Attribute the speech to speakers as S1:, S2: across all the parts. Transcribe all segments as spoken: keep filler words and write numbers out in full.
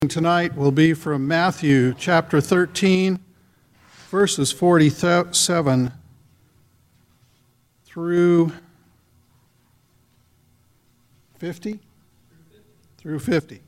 S1: Tonight will be from Matthew chapter thirteen, verses forty-seven through fifty? Through fifty.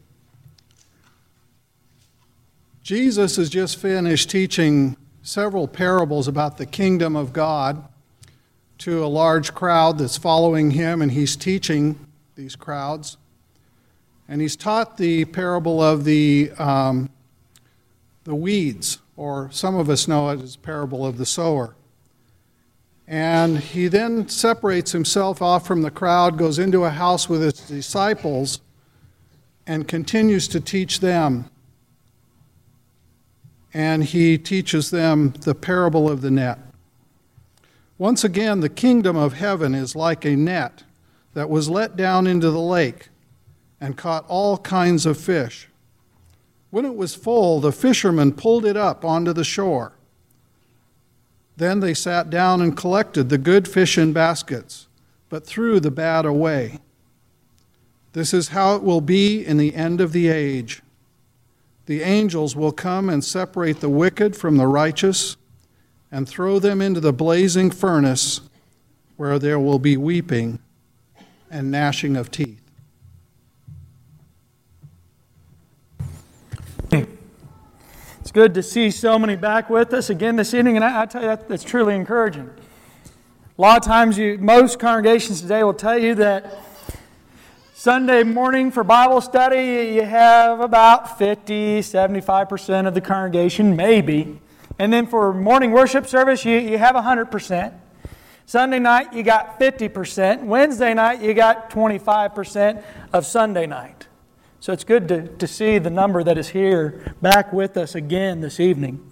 S1: Jesus has just finished teaching several parables about the kingdom of God to a large crowd that's following him, and he's teaching these crowds. And he's taught the parable of the um, the weeds, or some of us know it as parable of the sower. And he then separates himself off from the crowd, goes into a house with his disciples, and continues to teach them. And he teaches them the parable of the net. Once again, the kingdom of heaven is like a net that was let down into the lake and caught all kinds of fish. When it was full, the fishermen pulled it up onto the shore. Then they sat down and collected the good fish in baskets, but threw the bad away. This is how it will be in the end of the age. The angels will come and separate the wicked from the righteous and throw them into the blazing furnace, where there will be weeping and gnashing of teeth.
S2: It's good to see so many back with us again this evening, and I, I tell you, that, that's truly encouraging. A lot of times, you, most congregations today will tell you that Sunday morning for Bible study, you have about fifty, seventy-five percent of the congregation, maybe. And then for morning worship service, you, you have one hundred percent. Sunday night, you got fifty percent. Wednesday night, you got twenty-five percent of Sunday night. So it's good to, to see the number that is here back with us again this evening.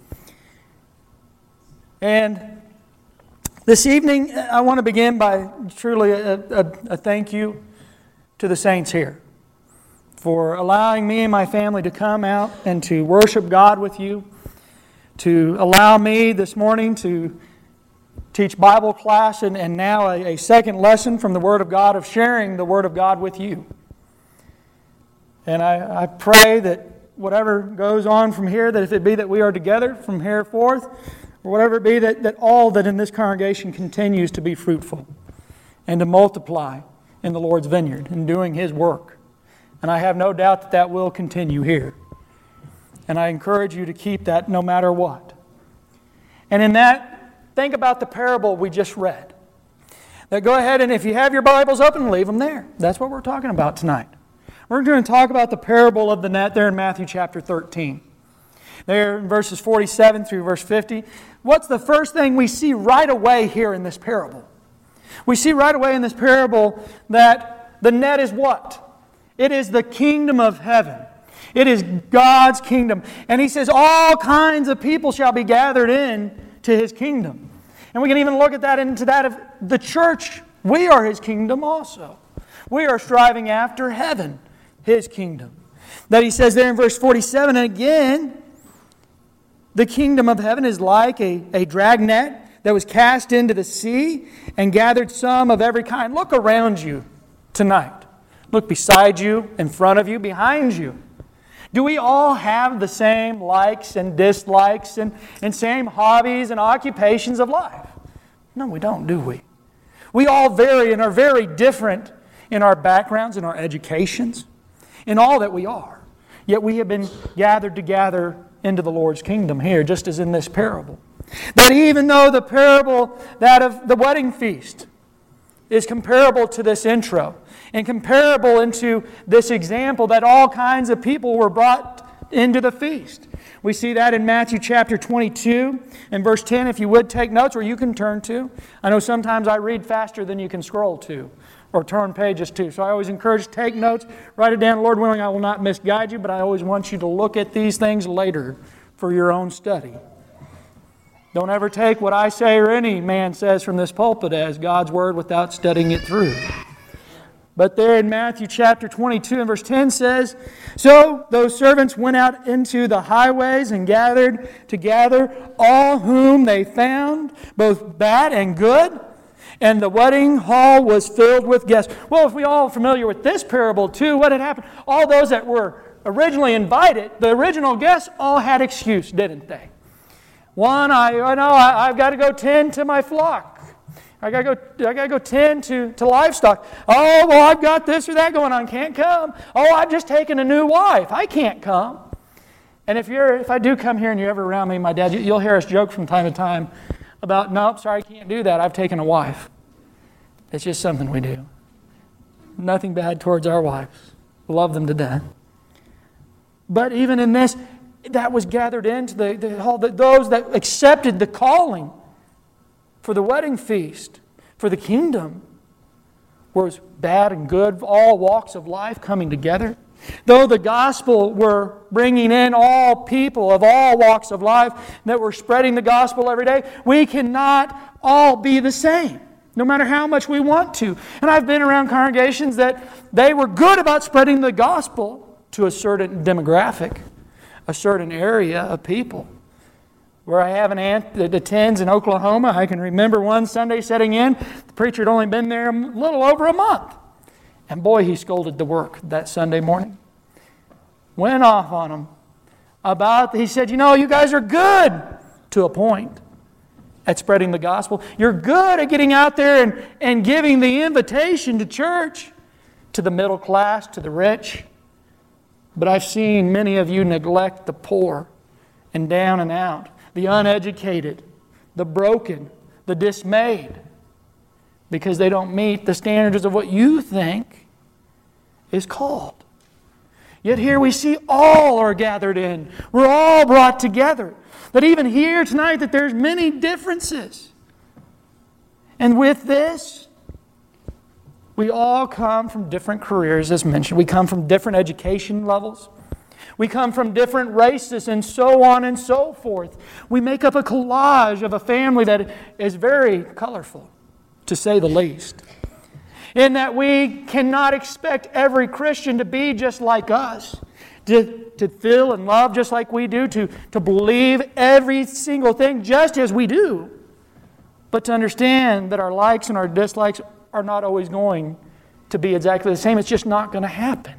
S2: And this evening, I want to begin by truly a, a, a thank you to the saints here for allowing me and my family to come out and to worship God with you, to allow me this morning to teach Bible class and, and now a, a second lesson from the Word of God, of sharing the Word of God with you. And I, I pray that whatever goes on from here, that if it be that we are together from here forth, or whatever it be, that, that all that in this congregation continues to be fruitful and to multiply in the Lord's vineyard and doing His work. And I have no doubt that that will continue here. And I encourage you to keep that no matter what. And in that, think about the parable we just read. Now go ahead, and if you have your Bibles open, leave them there. That's what we're talking about tonight. We're going to talk about the parable of the net there in Matthew chapter thirteen. There in verses forty-seven through verse fifty. What's the first thing we see right away here in this parable? We see right away in this parable that the net is what? It is the kingdom of heaven. It is God's kingdom. And He says all kinds of people shall be gathered in to His kingdom. And we can even look at that into that of the church. We are His kingdom also. We are striving after heaven, His kingdom. That He says there in verse forty-seven, and again, the kingdom of heaven is like a, a dragnet that was cast into the sea and gathered some of every kind. Look around you tonight. Look beside you, in front of you, behind you. Do we all have the same likes and dislikes and, and same hobbies and occupations of life? No, we don't, do we? We all vary and are very different in our backgrounds, in our educations, in all that we are. Yet we have been gathered together into the Lord's kingdom here, just as in this parable. That even though the parable, that of the wedding feast, is comparable to this intro, and comparable into this example that all kinds of people were brought into the feast. We see that in Matthew chapter twenty-two and verse ten, if you would take notes, or you can turn to. I know sometimes I read faster than you can scroll to, or turn pages to. So I always encourage, take notes, write it down. Lord willing, I will not misguide you, but I always want you to look at these things later for your own study. Don't ever take what I say or any man says from this pulpit as God's Word without studying it through. But there in Matthew chapter twenty-two and verse ten says, so those servants went out into the highways and gathered together all whom they found, both bad and good, and the wedding hall was filled with guests. Well, if we all are familiar with this parable too, what had happened? All those that were originally invited, the original guests all had excuse, didn't they? One, I, I know I, I've got to go tend to my flock. I got to go. I got to go tend to, to livestock. Oh, well, I've got this or that going on. Can't come. Oh, I've just taken a new wife. I can't come. And if you're, if I do come here and you're ever around me, my dad, you'll hear us joke from time to time about, nope, sorry, I can't do that. I've taken a wife. It's just something we do. Nothing bad towards our wives. Love them to death. But even in this, that was gathered into the, the, all the those that accepted the calling for the wedding feast, for the kingdom, was bad and good, all walks of life coming together. Though the gospel were bringing in all people of all walks of life, that were spreading the gospel every day, we cannot all be the same, no matter how much we want to. And I've been around congregations that they were good about spreading the gospel to a certain demographic, a certain area of people. Where I have an aunt that attends in Oklahoma, I can remember one Sunday setting in, the preacher had only been there a little over a month. And boy, he scolded the work that Sunday morning. Went off on them about, he said, you know, you guys are good to a point at spreading the gospel. You're good at getting out there and, and giving the invitation to church, to the middle class, to the rich. But I've seen many of you neglect the poor and down and out, the uneducated, the broken, the dismayed, because they don't meet the standards of what you think is called. Yet here we see all are gathered in. We're all brought together. That even here tonight that there's many differences. And with this, we all come from different careers, as mentioned. We come from different education levels. We come from different races and so on and so forth. We make up a collage of a family that is very colorful, to say the least. In that we cannot expect every Christian to be just like us, to, to feel and love just like we do, to, to believe every single thing just as we do, but to understand that our likes and our dislikes are not always going to be exactly the same. It's just not going to happen.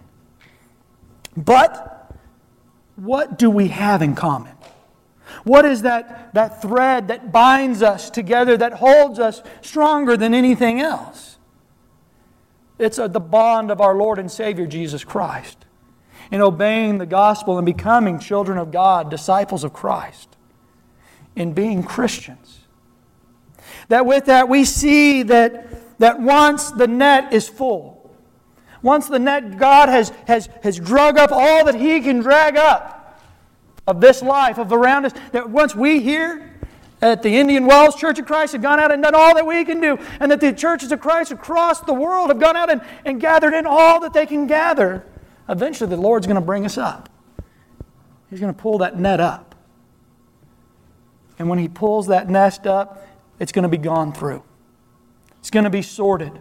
S2: But what do we have in common? What is that, that thread that binds us together, that holds us stronger than anything else? It's a, the bond of our Lord and Savior Jesus Christ, in obeying the gospel and becoming children of God, disciples of Christ, in being Christians. That with that we see that, that once the net is full, once the net, God has, has, has drug up all that He can drag up of this life, of around us, that once we here at the Indian Wells Church of Christ have gone out and done all that we can do, and that the churches of Christ across the world have gone out and, and gathered in all that they can gather, eventually the Lord's going to bring us up. He's going to pull that net up. And when He pulls that nest up, it's going to be gone through. It's going to be sorted.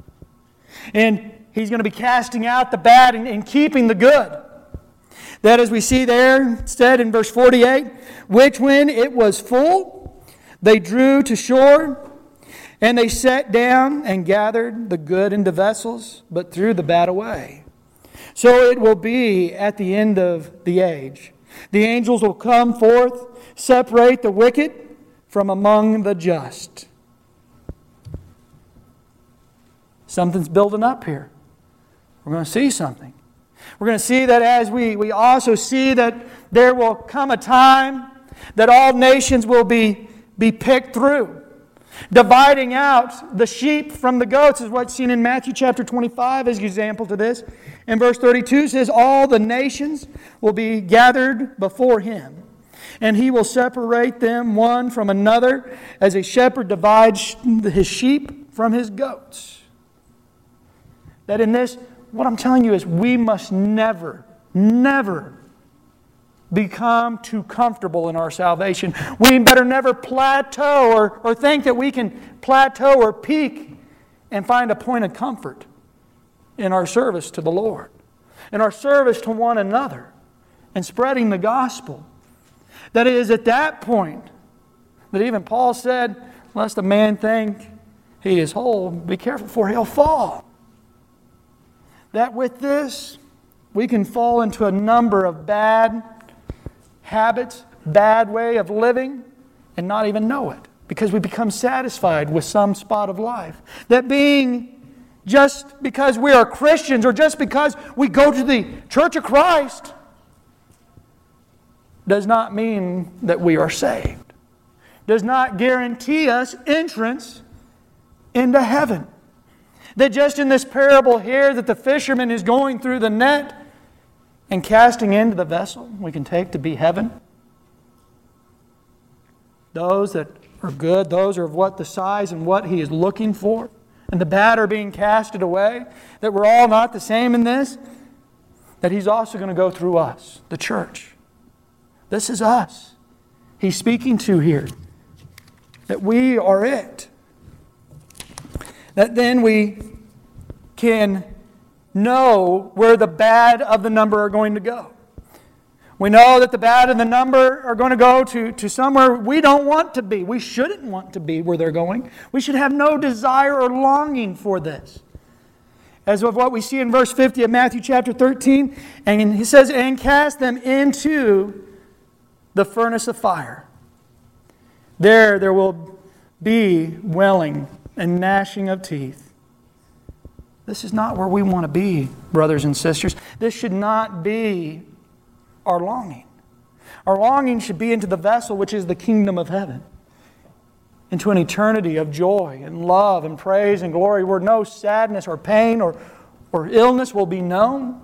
S2: And He's going to be casting out the bad and, and keeping the good. That, as we see there, said in verse forty-eight, which when it was full, they drew to shore, and they sat down and gathered the good into vessels, but threw the bad away. So it will be at the end of the age. The angels will come forth, separate the wicked from among the just. Something's building up here. We're going to see something. We're going to see that as we, we also see that there will come a time that all nations will be, be picked through. Dividing out the sheep from the goats is what's seen in Matthew chapter twenty-five as an example to this. And verse thirty-two says, all the nations will be gathered before Him, and He will separate them one from another as a shepherd divides his sheep from his goats. That in this, what I'm telling you is we must never, never become too comfortable in our salvation. We better never plateau or, or think that we can plateau or peak and find a point of comfort in our service to the Lord, in our service to one another, and spreading the gospel. That it is at that point that even Paul said, lest a man think he is whole, be careful for he'll fall. That with this, we can fall into a number of bad habits, bad way of living, and not even know it, because we become satisfied with some spot of life. That being just because we are Christians or just because we go to the Church of Christ does not mean that we are saved. Does not guarantee us entrance into heaven. That just in this parable here that the fisherman is going through the net and casting into the vessel we can take to be heaven. Those that are good, those are of what the size and what He is looking for. And the bad are being casted away. That we're all not the same in this. That He's also going to go through us, the church. This is us. He's speaking to here. That we are it. That then we can know where the bad of the number are going to go. We know that the bad of the number are going to go to, to somewhere we don't want to be. We shouldn't want to be where they're going. We should have no desire or longing for this. As of what we see in verse fifty of Matthew chapter thirteen, and He says, and cast them into the furnace of fire. There, there will be wailing and gnashing of teeth. This is not where we want to be, brothers and sisters. This should not be our longing. Our longing should be into the vessel which is the kingdom of heaven. Into an eternity of joy and love and praise and glory where no sadness or pain or, or illness will be known.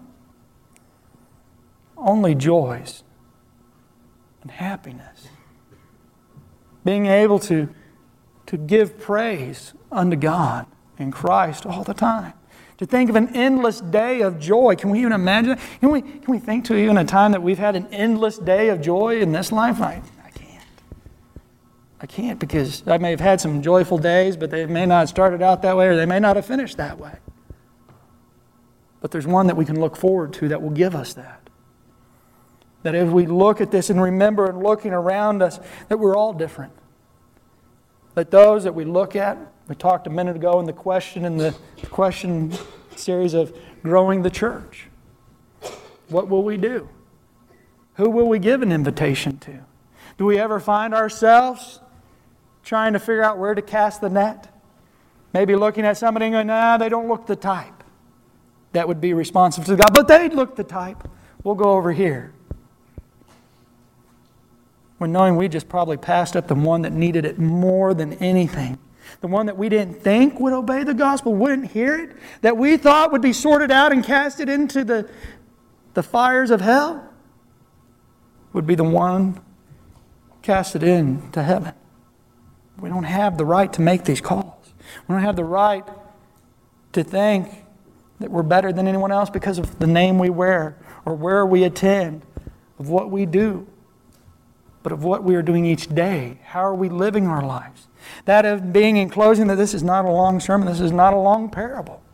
S2: Only joys and happiness. Being able to, to give praise unto God in Christ all the time. To think of an endless day of joy. Can we even imagine that? Can we, can we think to even a time that we've had an endless day of joy in this life? I, I can't. I can't because I may have had some joyful days, but they may not have started out that way or they may not have finished that way. But there's one that we can look forward to that will give us that. That if we look at this and remember and looking around us, that we're all different. That those that we look at, we talked a minute ago in the question in the question series of growing the church. What will we do? Who will we give an invitation to? Do we ever find ourselves trying to figure out where to cast the net? Maybe looking at somebody and going, nah, they don't look the type. That would be responsive to God. But they look the type. We'll go over here. When knowing we just probably passed up the one that needed it more than anything. The one that we didn't think would obey the gospel, wouldn't hear it, that we thought would be sorted out and casted into the, the fires of hell, would be the one casted into heaven. We don't have the right to make these calls. We don't have the right to think that we're better than anyone else because of the name we wear or where we attend, of what we do, but of what we are doing each day. How are we living our lives? That of being in closing that this is not a long sermon, this is not a long parable.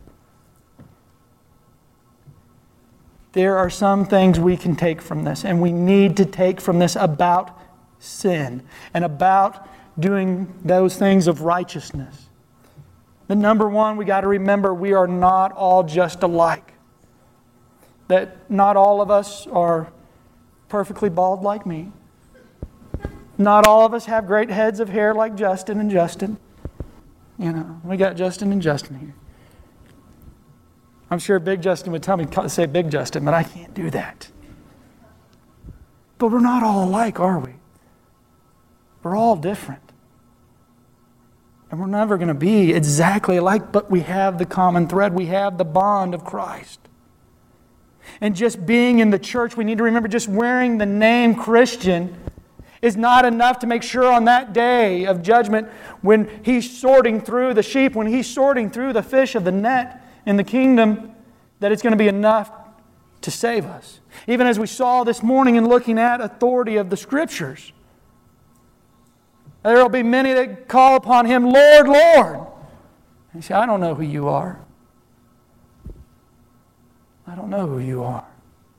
S2: There are some things we can take from this, and we need to take from this about sin and about doing those things of righteousness. The number one, we got to remember we are not all just alike. That not all of us are perfectly bald like me. Not all of us have great heads of hair like Justin and Justin. You know, we got Justin and Justin here. I'm sure Big Justin would tell me to say Big Justin, but I can't do that. But we're not all alike, are we? We're all different. And we're never going to be exactly alike, but we have the common thread. We have the bond of Christ. And just being in the church, we need to remember just wearing the name Christian is not enough to make sure on that day of judgment when He's sorting through the sheep, when He's sorting through the fish of the net in the kingdom, that it's going to be enough to save us. Even as we saw this morning in looking at authority of the Scriptures. There will be many that call upon Him, Lord, Lord. And you say, I don't know who you are. I don't know who you are.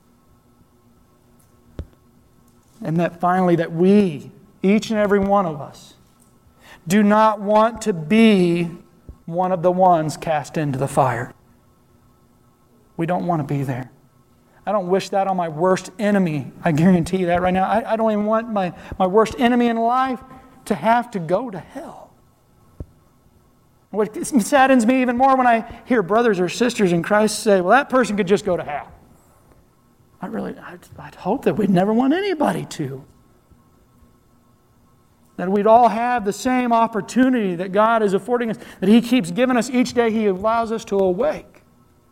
S2: And that finally that we, each and every one of us, do not want to be one of the ones cast into the fire. We don't want to be there. I don't wish that on my worst enemy. I guarantee you that right now. I, I don't even want my, my worst enemy in life to have to go to hell. What saddens me even more when I hear brothers or sisters in Christ say, well, that person could just go to hell. I really, I'd, I'd hope that we'd never want anybody to. That we'd all have the same opportunity that God is affording us, that He keeps giving us each day He allows us to awake,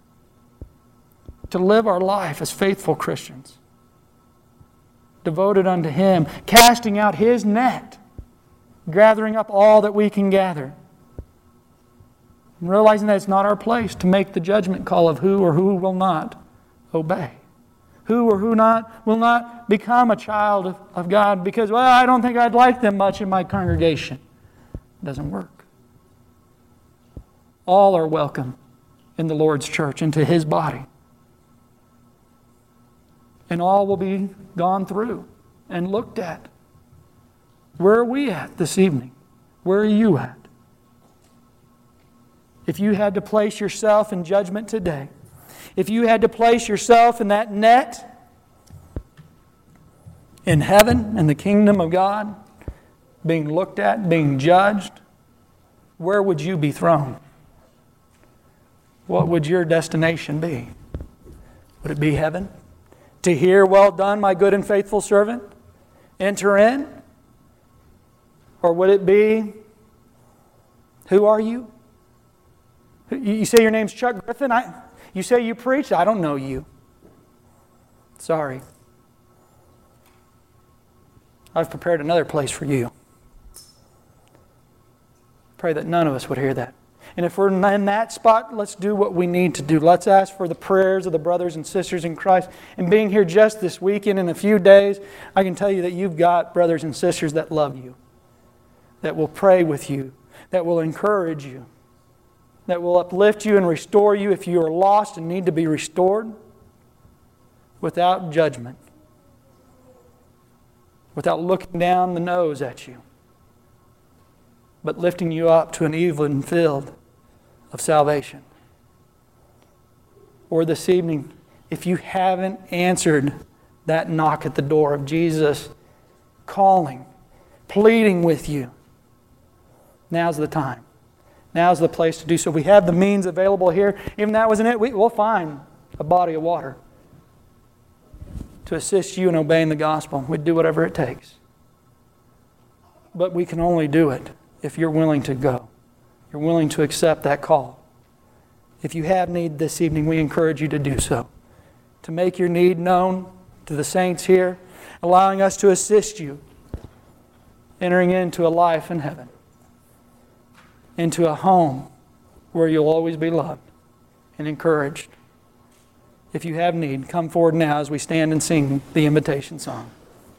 S2: to live our life as faithful Christians, devoted unto Him, casting out His net, gathering up all that we can gather, and realizing that it's not our place to make the judgment call of who or who will not obey. Who or who not will not become a child of, of God because, well, I don't think I'd like them much in my congregation. It doesn't work. All are welcome in the Lord's church, into His body. And all will be gone through and looked at. Where are we at this evening? Where are you at? If you had to place yourself in judgment today, if you had to place yourself in that net in heaven, in the kingdom of God, being looked at, being judged, where would you be thrown? What would your destination be? Would it be heaven? To hear, well done, my good and faithful servant, enter in? Or would it be, who are you? You say your name's Chuck Griffin? I... You say you preach? I don't know you. Sorry. I've prepared another place for you. Pray that none of us would hear that. And if we're in that spot, let's do what we need to do. Let's ask for the prayers of the brothers and sisters in Christ. And being here just this weekend, in a few days, I can tell you that you've got brothers and sisters that love you, that will pray with you, that will encourage you, that will uplift you and restore you if you are lost and need to be restored, without judgment, without looking down the nose at you, but lifting you up to an even field of salvation. Or this evening, if you haven't answered that knock at the door of Jesus calling, pleading with you, now's the time. Now's the place to do so. We have the means available here. Even that wasn't it, we, we'll find a body of water to assist you in obeying the gospel. We'd do whatever it takes. But we can only do it if you're willing to go. You're willing to accept that call. If you have need this evening, we encourage you to do so. To make your need known to the saints here, allowing us to assist you entering into a life in heaven, into a home where you'll always be loved and encouraged. If you have need, come forward now as we stand and sing the invitation song.